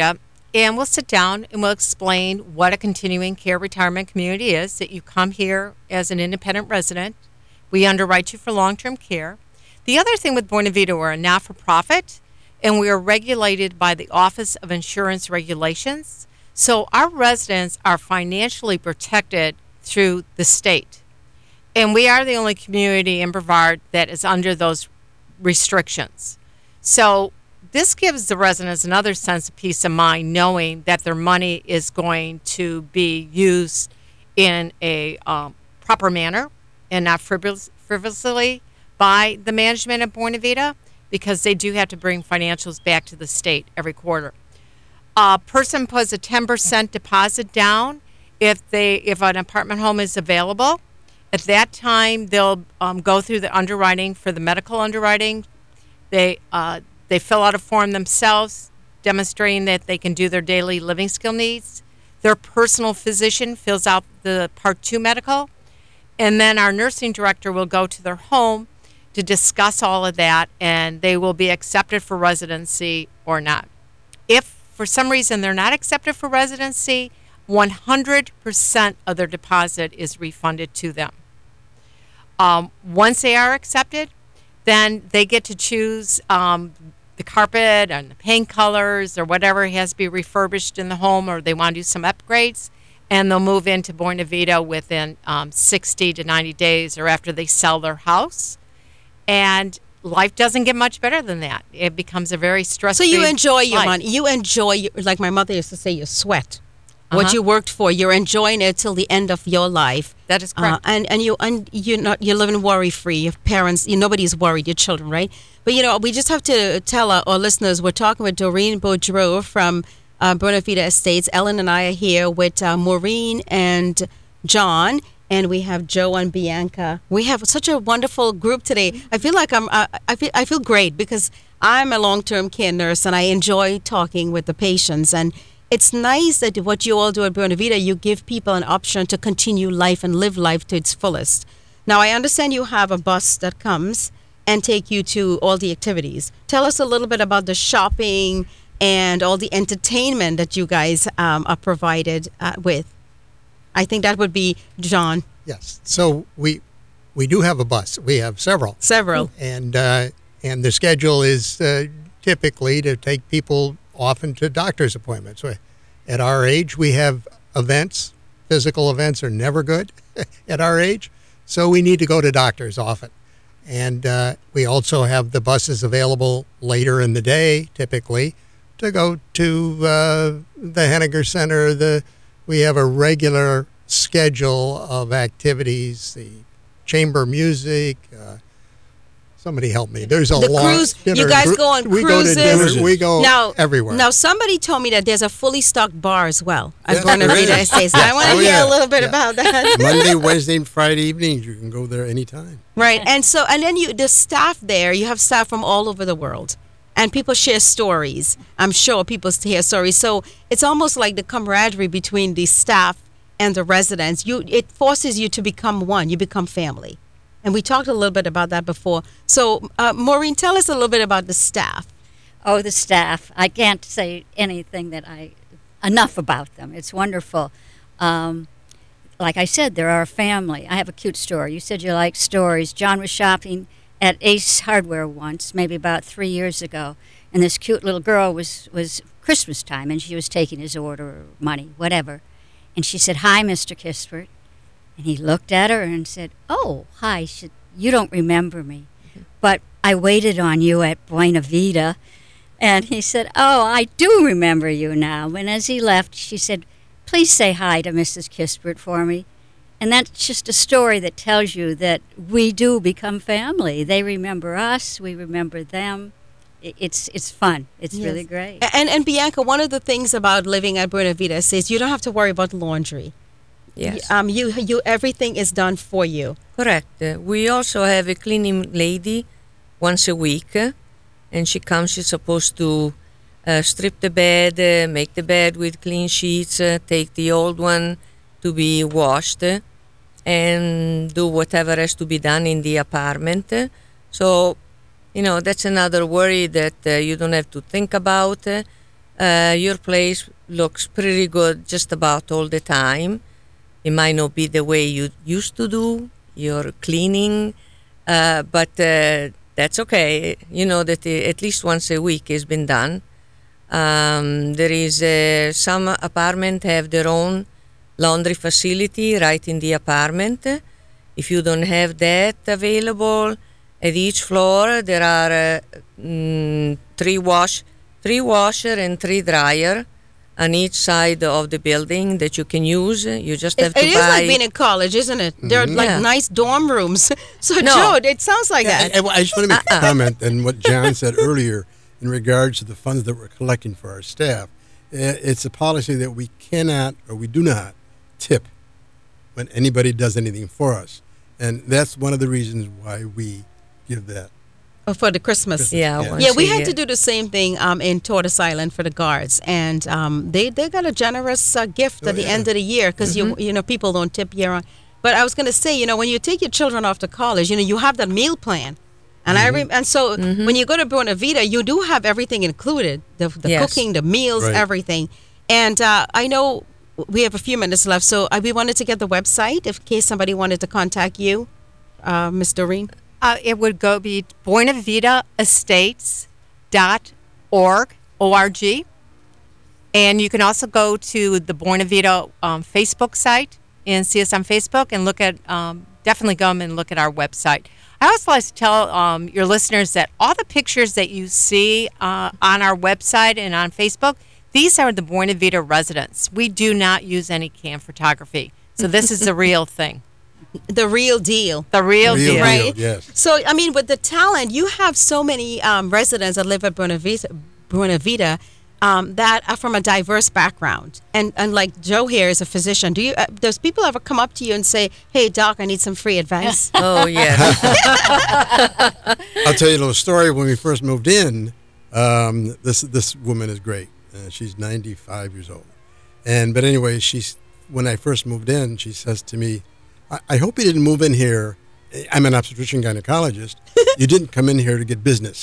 and we'll sit down and we'll explain what a continuing care retirement community is, that you come here as an independent resident. We underwrite you for long-term care. The other thing with Buena Vida, we're a not-for-profit, and we are regulated by the Office of Insurance Regulations. So our residents are financially protected through the state. And we are the only community in Brevard that is under those restrictions. So this gives the residents another sense of peace of mind, knowing that their money is going to be used in a um, proper manner and not frivol- frivolously by the management of Buena Vida, because they do have to bring financials back to the state every quarter. A person puts a ten percent deposit down if they if an apartment home is available. At that time, they'll um, go through the underwriting for the medical underwriting. They uh, they fill out a form themselves, demonstrating that they can do their daily living skill needs. Their personal physician fills out the Part two medical, and then our nursing director will go to their home to discuss all of that, and they will be accepted for residency or not. If for some reason they're not accepted for residency, one hundred percent of their deposit is refunded to them. Um, once they are accepted, then they get to choose um, the carpet and the paint colors or whatever has to be refurbished in the home, or they want to do some upgrades, and they'll move into Buena Vida within um, sixty to ninety days or after they sell their house. And life doesn't get much better than that. It becomes a very stressful So you enjoy your life. money. You enjoy, your, like my mother used to say, your sweat. What Uh-huh. you worked for, you're enjoying it till the end of your life. That is correct. Uh, and and you and you're not you're living worry free. Your parents, you, nobody's worried. Your children, right? But you know, we just have to tell our, our listeners we're talking with Doreen Boudreau from uh, Buena Vida Estates. Ellen and I are here with uh, Maureen and John, and we have Joe and Bianca. We have such a wonderful group today. I feel like I'm uh, I feel I feel great because I'm a long-term care nurse and I enjoy talking with the patients. And it's nice that what you all do at Buena Vida, you give people an option to continue life and live life to its fullest. Now, I understand you have a bus that comes and take you to all the activities. Tell us a little bit about the shopping and all the entertainment that you guys um, are provided uh, with. I think that would be John. Yes. So we we do have a bus. We have several. Several. And uh, and the schedule is uh, typically to take people often to doctor's appointments. At our age, we have events. Physical events are never good at our age, so we need to go to doctors often. And uh, we also have the buses available later in the day, typically, to go to uh, the Henniger Center. The we have a regular schedule of activities, the chamber music. Uh, Somebody help me. There's a The lot. cruise, dinner, you guys cru- go on we cruises. Go to dinner, we go now, everywhere. Now, somebody told me that there's a fully stocked bar as well at Yes, Buena there Vida is. Estates. I want to Oh, hear yeah. a little bit Yeah. about that. Monday, Wednesday, and Friday evenings, you can go there anytime. Right. And so, and then you, the staff there, you have staff from all over the world. And people share stories. I'm sure people hear stories. So it's almost like the camaraderie between the staff and the residents. You, it forces you to become one. You become family. And we talked a little bit about that before. So, uh, Maureen, tell us a little bit about the staff. Oh, the staff. I can't say anything that I, enough about them. It's wonderful. Um, like I said, they're our family. I have a cute story. You said you like stories. John was shopping at Ace Hardware once, maybe about three years ago, and this cute little girl was, was Christmas time, and she was taking his order or money, whatever. And she said, "Hi, Mister Kispert." And he looked at her and said, "Oh, hi." She said, "You don't remember me, but I waited on you at Buena Vida." And he said, "Oh, I do remember you now." And as he left, she said, "Please say hi to Missus Kispert for me." And that's just a story that tells you that we do become family. They remember us, we remember them. I- It's it's fun. It's Yes. really great. And, and Bianca, one of the things about living at Buena Vida is you don't have to worry about laundry. Yes. Um, you, you, everything is done for you. Correct. Uh, we also have a cleaning lady once a week, uh, and she comes. She's supposed to uh, strip the bed, uh, make the bed with clean sheets, uh, take the old one to be washed, uh, and do whatever has to be done in the apartment. Uh, So, you know, that's another worry that uh, you don't have to think about. Uh, Uh, your place looks pretty good just about all the time. It might not be the way you used to do your cleaning, uh, but uh, that's okay. You know that uh, at least once a week has been done. Um, there is uh, some apartment have their own laundry facility right in the apartment. If you don't have that available, at each floor there are uh, mm, three wash, three washer and three dryer on each side of the building that you can use. You just have It, to it buy. is like being in college, isn't it? They're like Yeah. nice dorm rooms. So, No. Joe, it sounds like Yeah, that. and, and I just want to make a comment on what John said earlier in regards to the funds that we're collecting for our staff. I- It's a policy that we cannot or we do not tip when anybody does anything for us. And that's one of the reasons why we give that. Oh, for the Christmas. yeah, Yeah. once Yeah, we a had year. to do the same thing um, in Tortoise Island for the guards, and um, they they got a generous uh, gift Oh, at the yeah. end of the year because you you know people don't tip year on. But I was going to say, you know, when you take your children off to college, you know, you have that meal plan, and I rem- and so when you go to Buena Vita, you do have everything included: the, the Yes. cooking, the meals, Right. everything. And uh, I know we have a few minutes left, so uh, we wanted to get the website if in case somebody wanted to contact you, uh, Miss Doreen. Uh, it would go be buena vita estates dot org, O R G. And you can also go to the Buena Vita um, Facebook site and see us on Facebook and look at, um, definitely go and look at our website. I also like to tell um, your listeners that all the pictures that you see uh, on our website and on Facebook, these are the Buena Vita residents. We do not use any cam photography. So this is the real thing. The real deal. The real, Real deal. deal. Right. yes. So, I mean, with the talent, you have so many um, residents that live at Buena Vita, Buena Vita um, that are from a diverse background. And and like Joe here is a physician. Do you? Uh, does people ever come up to you and say, "Hey, doc, I need some free advice"? Oh, yes. I'll tell you a little story. When we first moved in, um, this this woman is great. Uh, she's ninety-five years old. And but anyway, she's when I first moved in, she says to me, I, I hope you didn't move in here. I'm an obstetrician gynecologist. You didn't come in here to get business.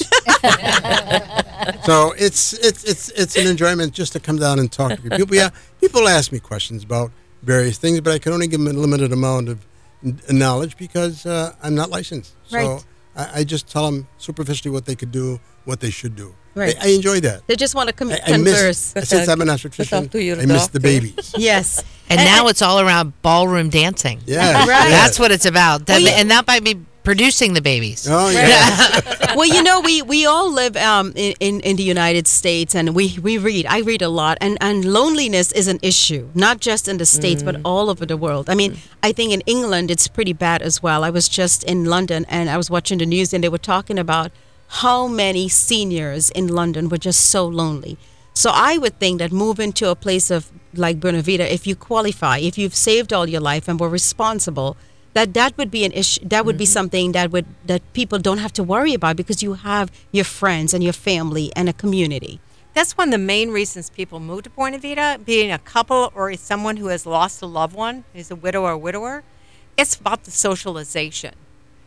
So it's it's it's it's an enjoyment just to come down and talk to people. Yeah, people ask me questions about various things, but I can only give them a limited amount of n- knowledge because uh, I'm not licensed. So Right. I, I just tell them superficially what they could do, what they should do. Right. I, I enjoy that. They just want to com- I, I miss, converse. since I'm an obstetrician, talk to your I miss the doctor. babies. Yes. And now it's all around ballroom dancing. Yeah, Right. That's what it's about. That- Well, yeah. And that might be producing the babies. Oh yeah. Well, you know, we, we all live um, in, in, in the United States, and we, we read. I read a lot, and, and loneliness is an issue, not just in the States, but all over the world. I mean, I think in England it's pretty bad as well. I was just in London, and I was watching the news, and they were talking about how many seniors in London were just so lonely. So I would think that moving to a place of like Buena Vita, if you qualify, if you've saved all your life and were responsible, that that would be an issue. That would be something that would that people don't have to worry about because you have your friends and your family and a community. That's one of the main reasons people move to Buena Vita, being a couple or someone who has lost a loved one, is a widow or widower. It's about the socialization.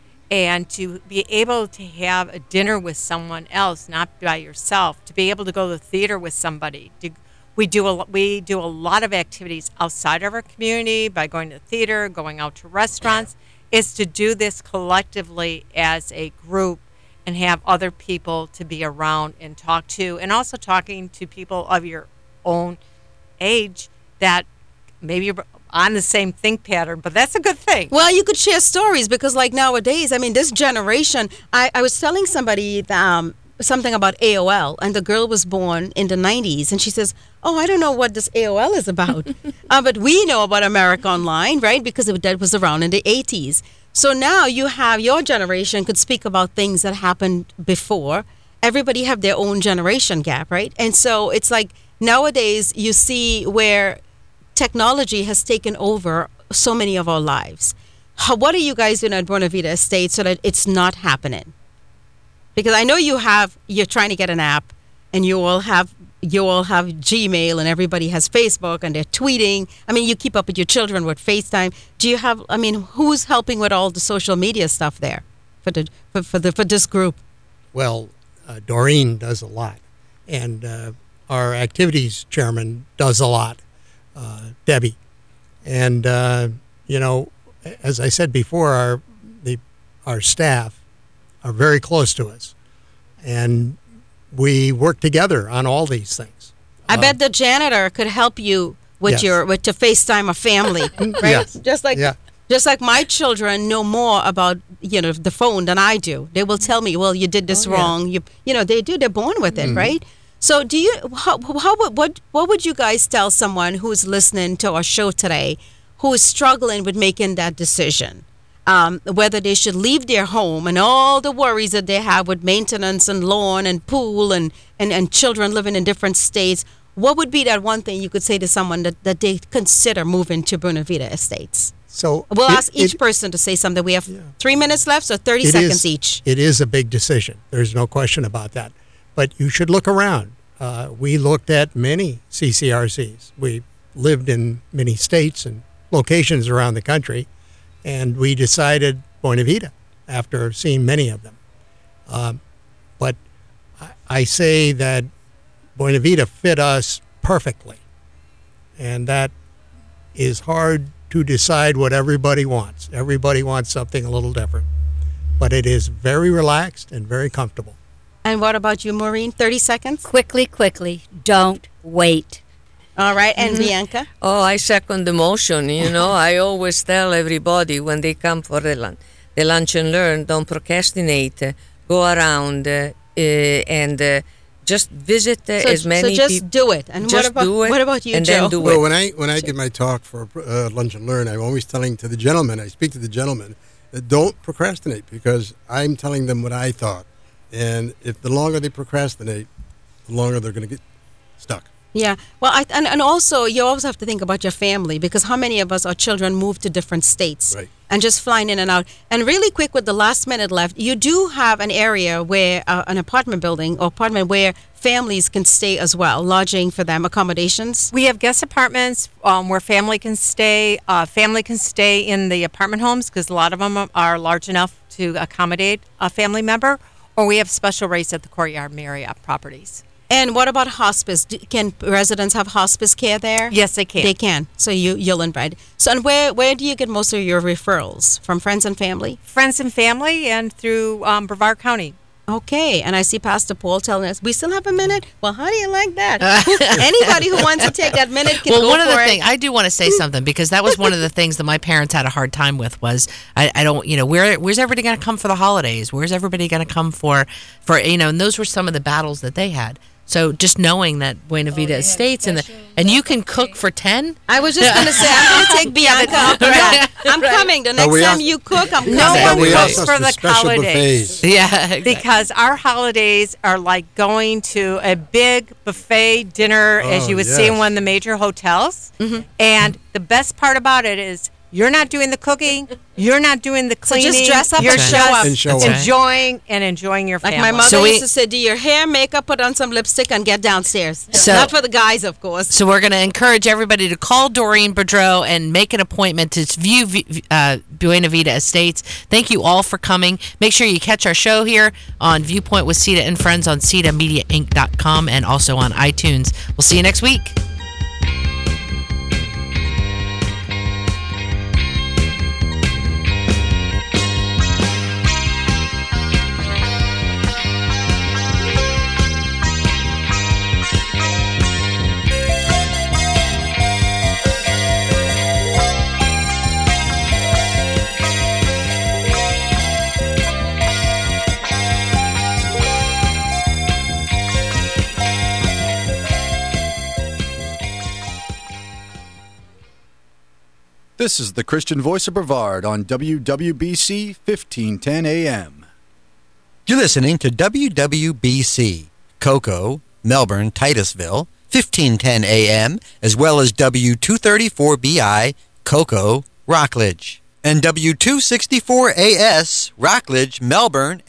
And to be able to have a dinner with someone else, not by yourself, to be able to go to the theater with somebody. To, we do a we do a lot of activities outside of our community by going to the theater, going out to restaurants. Is to do this collectively as a group and have other people to be around and talk to, and also talking to people of your own age that maybe you're on the same think pattern, but that's a good thing. Well, you could share stories because, like nowadays, I mean, this generation. I, I was telling somebody um, something about A O L, and the girl was born in the nineties, and she says, "Oh, I don't know what this A O L is about," uh, but we know about America Online, right? Because it, that was around in the eighties. So now you have your generation could speak about things that happened before. Everybody have their own generation gap, right? And so it's like nowadays you see where technology has taken over so many of our lives. How, what are you guys doing at Buena Vita Estate so that it's not happening? Because I know you have, you're trying to get an app, and you all have, you all have Gmail, and everybody has Facebook, and they're tweeting. I mean, you keep up with your children with FaceTime. Do you have? I mean, who's helping with all the social media stuff there for the for, for the for this group? Well, uh, Doreen does a lot, and uh, our activities chairman does a lot, uh, Debbie. And, uh, you know, as I said before, our, the, our staff are very close to us. And we work together on all these things. I Uh, bet the janitor could help you with Yes. your with to FaceTime a family, right? Yes. Just like Yeah. just like my children know more about you know the phone than I do. They will tell me, "Well, you did this Oh, yeah. wrong." You you know they do. They're born with it, Mhm. right? So do you how, how would- what what would you guys tell someone who's listening to our show today who is struggling with making that decision? Um, whether they should leave their home and all the worries that they have with maintenance and lawn and pool and, and, and children living in different states, what would be that one thing you could say to someone that, that they consider moving to Buena Vista Estates? So We'll it- ask each it- person to say something. We have three minutes left, so thirty It seconds is- each. It is a big decision. There's no question about that. But you should look around. Uh, we looked at many C C R Cs. We lived in many states and locations around the country, and we decided Buena Vista after seeing many of them. Um, but I, I say that Buena Vista fit us perfectly, and that is hard to decide what everybody wants. Everybody wants something a little different, but it is very relaxed and very comfortable. And what about you, Maureen? thirty seconds? Quickly, quickly, don't wait. All right. And Mhm. Bianca? Oh, I second the motion. You know, I always tell everybody when they come for the lunch, the lunch and learn, don't procrastinate. uh, Go around uh, uh, and uh, just visit uh, So, as many so just people. do it. And what Just about do it what about you, and Joe? then do Well, it. when I when I give my talk for uh, lunch and learn, I'm always telling to the gentlemen. I speak to the gentlemen that don't procrastinate because I'm telling them what I thought, and if the longer they procrastinate, the longer they're going to get stuck. Yeah. Well, I, and, and also you always have to think about your family because how many of us, our children, move to different states Right. and just flying in and out. And really quick with the last minute left, you do have an area where uh, an apartment building or apartment where families can stay as well, lodging for them, accommodations. We have guest apartments um, where family can stay. Uh, family can stay in the apartment homes because a lot of them are large enough to accommodate a family member. Or we have special rates at the Courtyard Marriott properties. And what about hospice? Do, can residents have hospice care there? Yes, they can. They can. So you, you'll invite. So and where, where do you get most of your referrals? From friends and family? Friends and family and through um, Brevard County. Okay, and I see Pastor Paul telling us we still have a minute. Well, how do you like that? Anybody who wants to take that minute can well, go one for of the it. things I do want to say something because that was one of the things that my parents had a hard time with was I, I don't you know where where's everybody going to come for the holidays? Where's everybody going to come for for you know? And those were some of the battles that they had. So just knowing that Buena Vista Estates and the and you can cook for ten. I was just going to say I'm going to take Bianca up on that. I'm coming. The next we time also- you cook, I'm No coming. one But we cooks also for have the special holidays. buffets. Yeah, exactly. Because our holidays are like going to a big buffet dinner, as Oh, you would see in yes. one of the major hotels. And the best part about it is you're not doing the cooking, you're not doing the So cleaning. just dress up you're and just show up. And show That's up. right. enjoying and enjoying your Like family. my mother So we- used to say, do your hair, makeup, put on some lipstick, and get downstairs. So- Not for the guys, of course. So we're going to encourage everybody to call Doreen Boudreau and make an appointment to view V- uh, Buena Vista Estates. Thank you all for coming. Make sure you catch our show here on Viewpoint with Sita and Friends on Sita Media Inc dot com and also on iTunes. We'll see you next week. This is the Christian Voice of Brevard on W W B C fifteen ten A M. You're listening to W W B C, Cocoa, Melbourne, Titusville, fifteen ten A M, as well as W two thirty-four B I, Cocoa, Rockledge, and W two sixty-four A S, Rockledge, Melbourne,